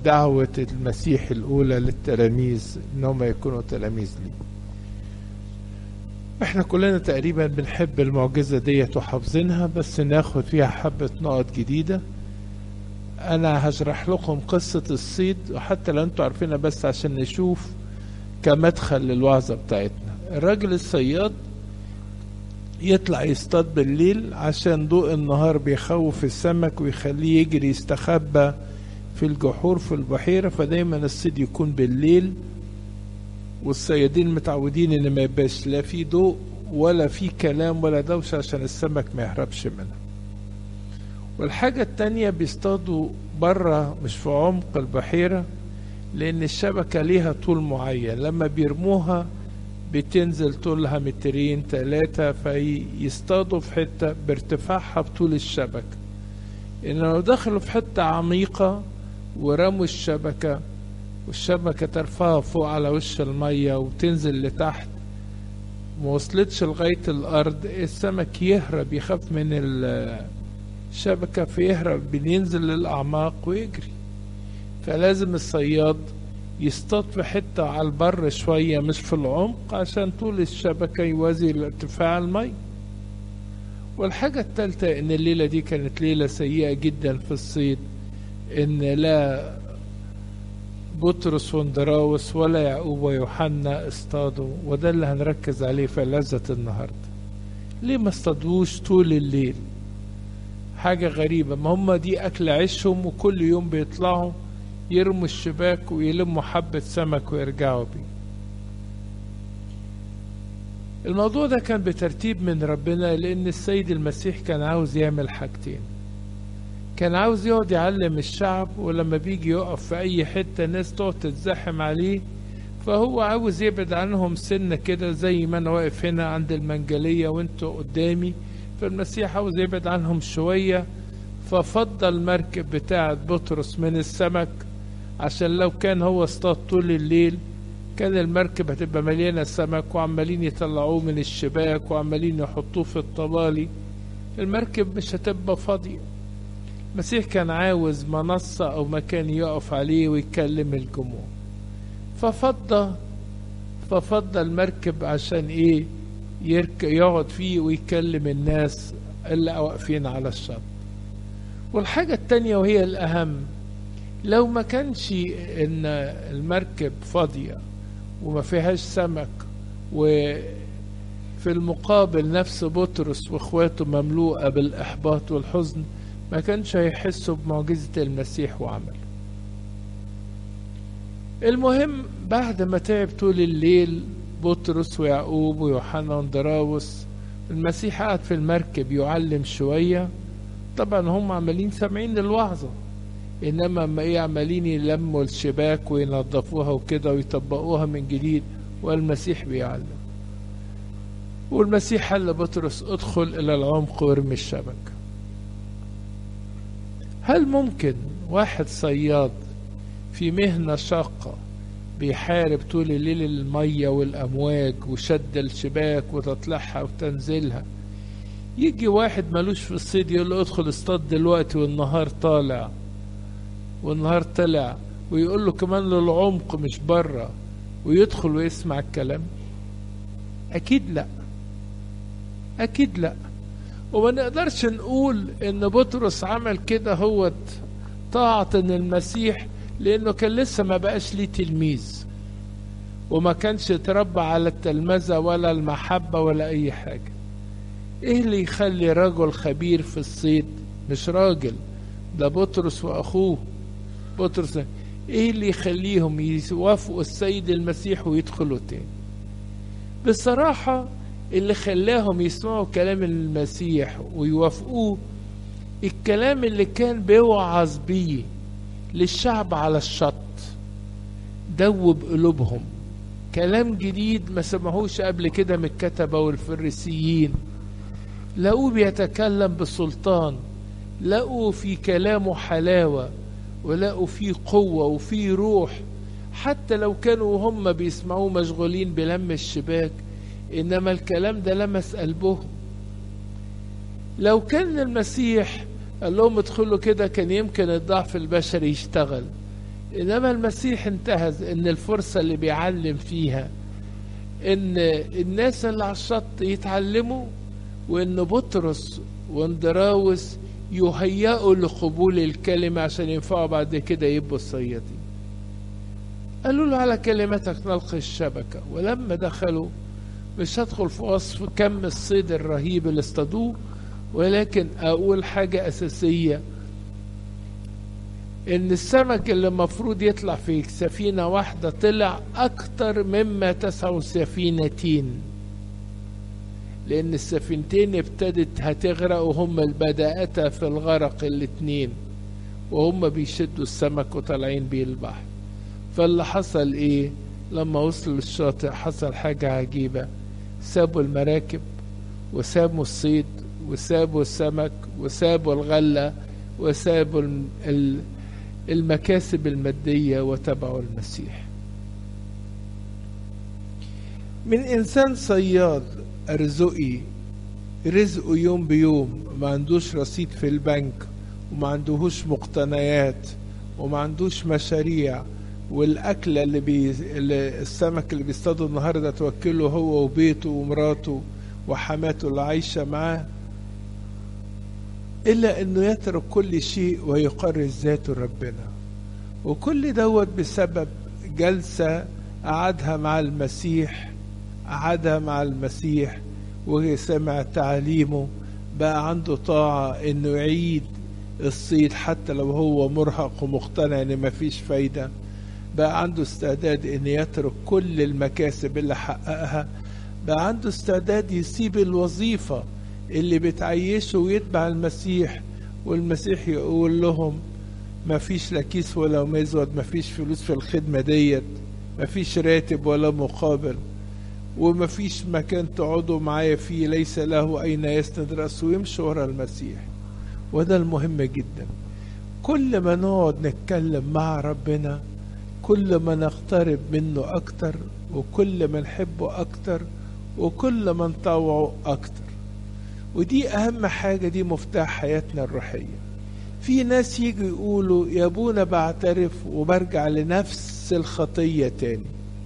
دعوة المسيح الأولى للتلاميذ إنهم يكونوا تلاميذ لي. احنا كلنا تقريبا بنحب المعجزة ديت وحافظينها، بس ناخد فيها حبة نقط جديدة. أنا هشرح لكم قصة الصيد، وحتى لو انتوا عارفينها بس عشان نشوف كمدخل للوعظة بتاعتنا. الراجل الصياد يطلع يصطاد بالليل عشان ضوء النهار بيخوف السمك ويخليه يجري يستخبى في الجحور في البحيرة، فدايما الصيد يكون بالليل، والصيادين متعودين ان ما يبقاش لا في ضوء ولا في كلام ولا دوشة عشان السمك ما يهربش منها. والحاجة التانية بيصطادوا برا مش في عمق البحيرة، لان الشبكة ليها طول معين، لما بيرموها بتنزل طولها 2-3 فيصطادوا في حتة بارتفاعها بطول الشبكة. إن لو دخلوا في حتة عميقة ورموا الشبكة والشبكة ترفعها فوق على وش المية وتنزل لتحت موصلتش لغاية الأرض، السمك يهرب، يخاف من الشبكة فيهرب، بينزل للأعماق ويجري. فلازم الصياد يصطاد في حتة على البر شوية مش في العمق عشان طول الشبكة يوازي ارتفاع المي. والحاجة الثالثة ان الليلة دي كانت ليلة سيئة جدا في الصيد، ان لا بطرس واندراوس ولا يعقوب ويوحنا اصطادوا، وده اللي هنركز عليه في لذة النهاردة. ليه ما اصطادوش طول الليل؟ حاجة غريبة، ما هم دي اكل عيشهم وكل يوم بيطلعوا يرموا الشباك ويلموا حبة سمك ويرجعوا بيه. الموضوع ده كان بترتيب من ربنا، لأن السيد المسيح كان عاوز يعمل حاجتين. كان عاوز يقعد يعلم الشعب، ولما بيجي يقف في أي حتة ناس تقعد تتزحم عليه، فهو عاوز يبعد عنهم سنة كده، زي ما أنا واقف هنا عند المنجلية وانتوا قدامي، فالمسيح عاوز يبعد عنهم شوية، ففضل المركب بتاعة بطرس من السمك، عشان لو كان هو اصطاد طول الليل كان المركب هتبقى مليانة سمك وعمالين يطلعوه من الشباك وعمالين يحطوه في الطوالي، المركب مش هتبقى فاضية. المسيح كان عاوز منصة أو مكان يقف عليه ويكلم الجموع، ففضل المركب عشان ايه؟ يقعد فيه ويكلم الناس اللي واقفين على الشط. والحاجة التانية وهي الأهم، لو ما كانش ان المركب فاضية وما فيهاش سمك، وفي المقابل نفس بطرس واخواته مملوءة بالإحباط والحزن، ما كانش هيحسوا بمعجزة المسيح وعمله. المهم بعد ما تعب طول الليل بطرس ويعقوب ويوحنا واندراوس، المسيح قعد في المركب يعلم شوية. طبعا هم عمالين سامعين الوعظة، انما اما ايه، عمالين يلموا الشباك وينظفوها وكده ويطبقوها من جديد، والمسيح بيعلم. والمسيح قال لبطرس ادخل الى العمق وارمي الشبكة. هل ممكن واحد صياد في مهنة شاقة بيحارب طول الليل المية والامواج وشد الشباك وتطلعها وتنزلها، يجي واحد ملوش في الصيد يقول له ادخل اصطاد دلوقتي والنهار طالع والنهار طلع، ويقول له كمان للعمق مش بره، ويدخل ويسمع الكلام؟ اكيد لا، اكيد لا. وما نقدرش نقول ان بطرس عمل كده هو طاعة المسيح، لانه كان لسه ما بقاش ليه تلميذ وما كانش اتربى على التلمذة ولا المحبة ولا اي حاجة. ايه اللي يخلي رجل خبير في الصيد، مش راجل ده بطرس واخوه بطرس، ايه اللي يخليهم يوافقوا السيد المسيح ويدخلوا تاني؟ بصراحة اللي خلاهم يسمعوا كلام المسيح ويوافقوه الكلام اللي كان بيوعظ بيه للشعب على الشط، دوب قلوبهم. كلام جديد ما سمعوش قبل كده من الكتبة والفريسيين، لقوه بيتكلم بسلطان، لقوا في كلامه حلاوة، ولقوا فيه قوة وفيه روح. حتى لو كانوا هم بيسمعوه مشغولين بلم الشباك، إنما الكلام ده لمس قلبهم. لو كان المسيح قال لهم ادخلوا كده كان يمكن الضعف البشري يشتغل، إنما المسيح انتهز إن الفرصة اللي بيعلم فيها إن الناس اللي على الشط يتعلموا، وإن بطرس واندراوس يهيئوا لقبول الكلمة عشان ينفعوا بعد كده يبقوا الصيادين. قالوا له على كلمتك نلقي الشبكة. ولما دخلوا، مش هدخل في وصف كم الصيد الرهيب اللي اصطادوه، ولكن أقول حاجة أساسية، إن السمك اللي المفروض يطلع في سفينة واحدة طلع أكتر مما تسع سفينتين، لأن السفينتين ابتدت هتغرق وهم بدأتا في الغرق الاتنين، وهم بيشدوا السمك وطالعين بيه البحر. فاللي حصل إيه؟ لما وصلوا للشاطئ حصل حاجة عجيبة، سابوا المراكب وسابوا الصيد وسابوا السمك وسابوا الغلة وسابوا المكاسب المادية وتبعوا المسيح. من إنسان صياد أرزقي رزقه يوم بيوم، ما عندوش رصيد في البنك وما عندهوش مقتنيات وما عندوش مشاريع، والأكلة السمك اللي بيصطادوا النهاردة توكله هو وبيته ومراته وحماته اللي عايشة معاه، إلا أنه يترك كل شيء ويقرس ذاته ربنا. وكل دوت بسبب جلسة قعدها مع المسيح وسمع تعاليمه، بقى عنده طاعة أنه يعيد الصيد حتى لو هو مرهق ومقتنع أن مفيش فايدة. بقى عنده استعداد أن يترك كل المكاسب اللي حققها، بقى عنده استعداد يسيب الوظيفة اللي بتعيشه ويتبع المسيح. والمسيح يقول لهم مفيش لا كيس ولا مزود، مفيش فلوس في الخدمة ديت، مفيش راتب ولا مقابل، ومفيش مكان تقعدوا معايا فيه، ليس له أين يسند رأسه، ويمشي ورا المسيح. وده المهم جدا. كل ما نقعد نتكلم مع ربنا، كل ما نقترب منه أكتر، وكل ما نحبه أكتر، وكل ما نطوعه أكتر. ودي أهم حاجة، دي مفتاح حياتنا الروحية. في ناس يجوا يقولوا يا ابونا بعترف وبرجع لنفس الخطية تاني،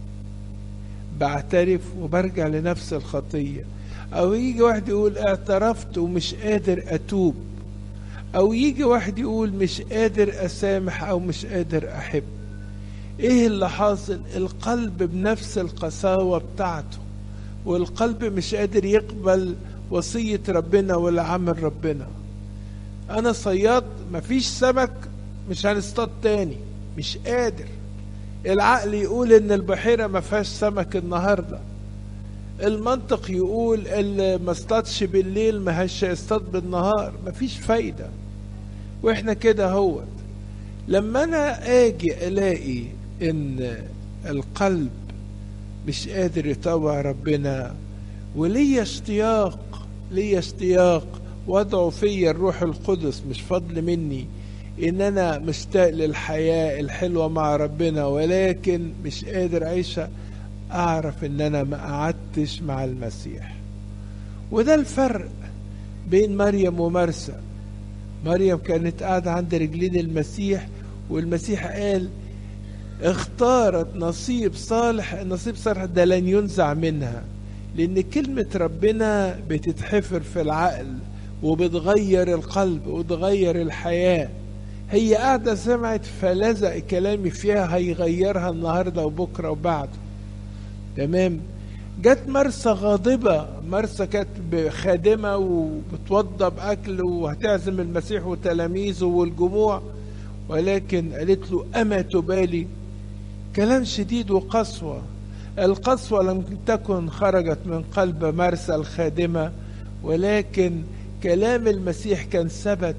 بعترف وبرجع لنفس الخطية. أو يجي واحد يقول اعترفت ومش قادر أتوب، أو يجي واحد يقول مش قادر أسامح أو مش قادر أحب. إيه اللي حاصل؟ القلب بنفس القساوة بتاعته، والقلب مش قادر يقبل وصية ربنا ولا عمل ربنا. أنا صياد، مفيش سمك، مش هنصطاد تاني، مش قادر. العقل يقول إن البحيرة ما فيهاش سمك النهاردة، المنطق يقول اللي ما اصطادش بالليل ما هيصطاد بالنهار، مفيش فايدة. وإحنا كده هو لما أنا أجي ألاقي إن القلب مش قادر يطوع ربنا، وليا اشتياق وضعه فيا الروح القدس، مش فضل مني، ان انا مشتاق للحياة الحلوة مع ربنا ولكن مش قادر اعيشها، اعرف ان انا ما قعدتش مع المسيح. وده الفرق بين مريم ومرسى. مريم كانت قاعدة عند رجلين المسيح، والمسيح قال اختارت نصيب صالح، النصيب صالح ده لن ينزع منها، لأن كلمة ربنا بتتحفر في العقل وبتغير القلب وتغير الحياة. هي قاعدة سمعت فلزق كلامي فيها، هيغيرها النهاردة وبكرة وبعده. تمام. جت مرسى غاضبة، مرسى كانت خادمة وبتوضب أكل وهتعزم المسيح وتلاميذه والجموع، ولكن قالت له أما تبالي؟ كلام شديد وقسوة. القسوة لم تكن خرجت من قلب مرسى الخادمة، ولكن كلام المسيح كان ثبت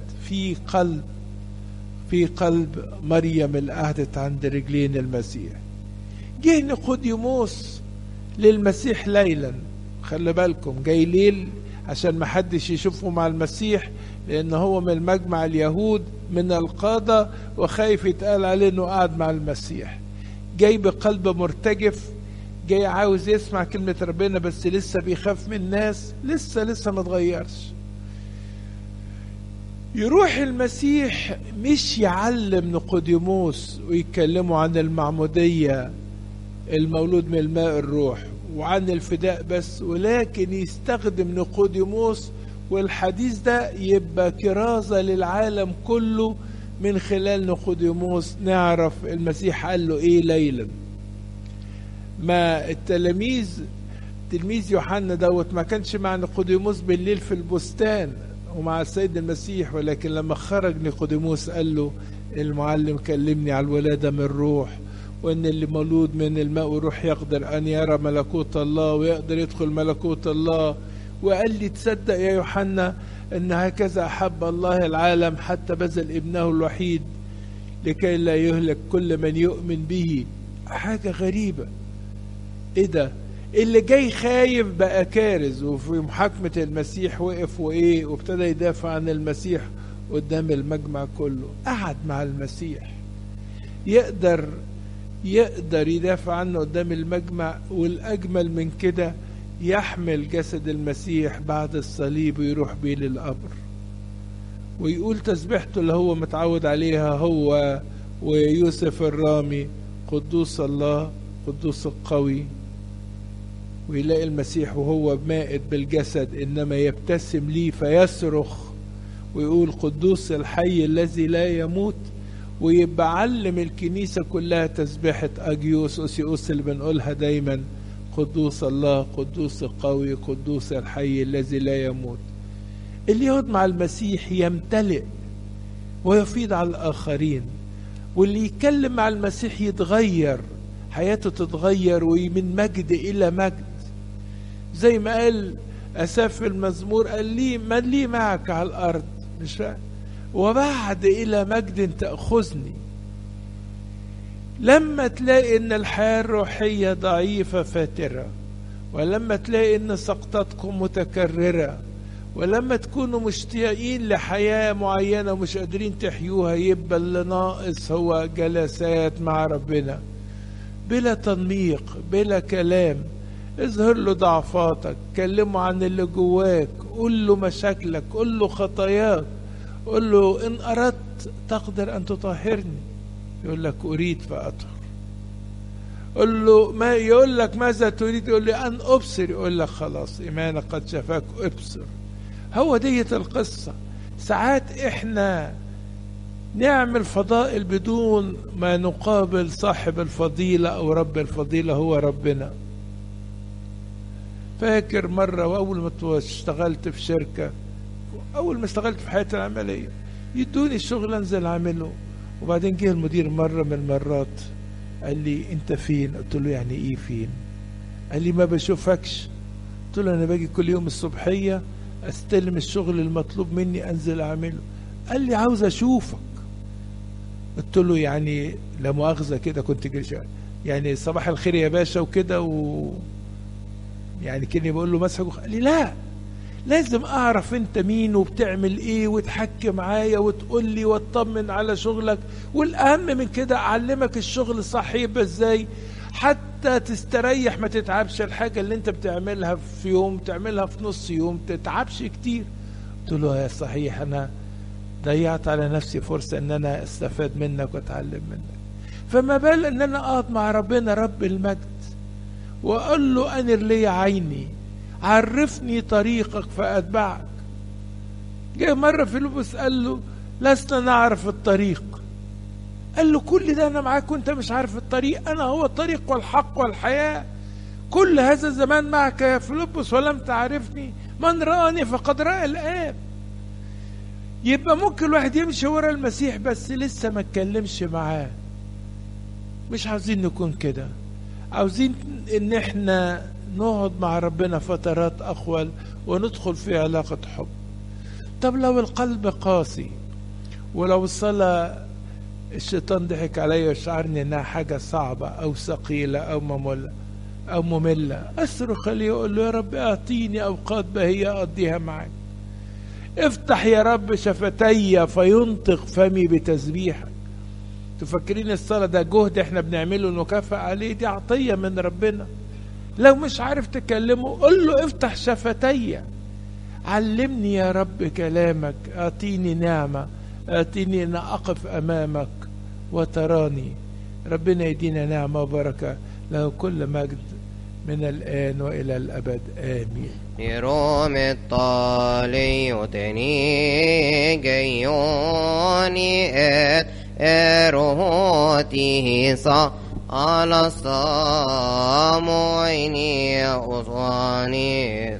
في قلب مريم اللي قعدت عند رجلين المسيح. جه نيقوديموس للمسيح ليلا، خلي بالكم جاي ليل عشان ما حدش يشوفه مع المسيح، لأن هو من مجمع اليهود من القادة وخايف يتقال عليه انه قاعد مع المسيح. جاي بقلب مرتجف، جاي عاوز يسمع كلمة ربنا، بس لسه بيخاف من الناس، لسه ما اتغيرش. يروح المسيح مش يعلم نيقوديموس ويتكلموا عن المعمودية، المولود من الماء الروح، وعن الفداء بس، ولكن يستخدم نيقوديموس، والحديث ده يبقى كرازة للعالم كله. من خلال نيقوديموس نعرف المسيح قال له ايه ليلا. ما تلميذ يوحنا دوت ما كانش مع نيقوديموس بالليل في البستان ومع السيد المسيح، ولكن لما خرج نيقوديموس قال له المعلم كلمني على الولادة من الروح، وان اللي مولود من الماء والروح يقدر ان يرى ملكوت الله ويقدر يدخل ملكوت الله. وقال لي تصدق يا يوحنا ان هكذا احب الله العالم حتى بذل ابنه الوحيد لكي لا يهلك كل من يؤمن به. حاجة غريبة، ايه ده؟ اللي جاي خايف بقى كارز، وفي محاكمة المسيح وقف وايه وابتدى يدافع عن المسيح قدام المجمع كله. قعد مع المسيح، يقدر يدافع عنه قدام المجمع. والأجمل من كده يحمل جسد المسيح بعد الصليب ويروح بيه للقبر، ويقول تسبيحته اللي هو متعود عليها هو ويوسف الرامي: قدوس الله قدوس القوي. ويلاقي المسيح وهو مائت بالجسد إنما يبتسم ليه فيصرخ ويقول: قدوس الحي الذي لا يموت. ويبقى علم الكنيسة كلها تسبيحة أجيوس أوسيوس اللي بنقولها دايما: قدوس الله قدوس القوي قدوس الحي الذي لا يموت. اللي يقعد مع المسيح يمتلئ ويفيض على الآخرين، واللي يتكلم مع المسيح يتغير، حياته تتغير ومن مجد إلى مجد. زي ما قال أساف في المزمور: قال لي من لي معك على الأرض، مش وبعد إلى مجد تأخذني. لما تلاقي إن الحياة الروحية ضعيفة فاترة، ولما تلاقي إن سقطاتكم متكررة، ولما تكونوا مشتاقين لحياة معينة ومش قادرين تحيوها، يبقى اللي ناقص هو جلسات مع ربنا بلا تنميق بلا كلام. اظهر له ضعفاتك، كلمه عن اللي جواك، قول له مشاكلك، قول له خطاياك، قول له إن أردت تقدر أن تطهرني. يقول لك أريد فأطهر. قل له ما يقول لك ماذا تريد؟ يقول لي أن أبصر. يقول لك خلاص إيمانك قد شفاك، أبصر. هو ديت القصة. ساعات إحنا نعمل فضائل بدون ما نقابل صاحب الفضيلة أو رب الفضيلة هو ربنا. فاكر مرة وأول ما اشتغلت في شركة، أول ما اشتغلت في حياتي العملية، يدوني الشغل أنزل أعمله، وبعدين جه المدير مرة من المرات قال لي أنت فين؟ قلت له يعني إيه فين؟ قال لي ما بشوفكش. قلت له أنا باجي كل يوم الصبحية أستلم الشغل المطلوب مني أنزل أعمله. قال لي عاوز أشوفك. قلت له يعني لا مؤاخذة كده كنت يعني صباح الخير يا باشا وكده يعني كني بقول له مسحك. قال لي لا، لازم اعرف انت مين وبتعمل ايه وتحكي معايا وتقول لي واطمن على شغلك، والاهم من كده اعلمك الشغل صح يبقى ازاي حتى تستريح ما تتعبش. الحاجة اللي انت بتعملها في يوم تعملها في نص يوم، تتعبش كتير. قلت له يا صحيح انا ضيعت على نفسي فرصة ان انا استفاد منك واتعلم منك. فما بال ان انا اقعد مع ربنا رب المجد واقول له انر لي عيني، عرفني طريقك فأتبعك. جاء مرة فيلبس قال له لسنا نعرف الطريق. قال له كل ده أنا معاك وأنت مش عارف الطريق؟ أنا هو الطريق والحق والحياة. كل هذا الزمان معك يا فيلبس ولم تعرفني، من رآني فقد رأى الآب. يبقى ممكن الواحد يمشي ورا المسيح بس لسه ما اتكلمش معاه. مش عاوزين نكون كده، عاوزين ان احنا نقعد مع ربنا فترات أخول وندخل في علاقة حب. طب لو القلب قاسي، ولو الصلاة الشيطان ضحك علي وشعرني انها حاجة صعبة او ثقيلة او مملة، اصرخ لي يقول له يا رب اعطيني اوقات بهية اقضيها معاك. افتح يا رب شفتي فينطق فمي بتسبيحك. تفكرين الصلاة ده جهد احنا بنعمله نكافئ عليه؟ دي عطية من ربنا. لو مش عارف تكلمه قل له افتح شفتي علمني يا رب كلامك، اعطيني نعمة، اعطيني ان اقف امامك وتراني. ربنا يدينا نعمة وبركة، له كل مجد من الآن وإلى الأبد آمين. يروم الطالي يتني جيوني روحته صا على الصامويني أصواني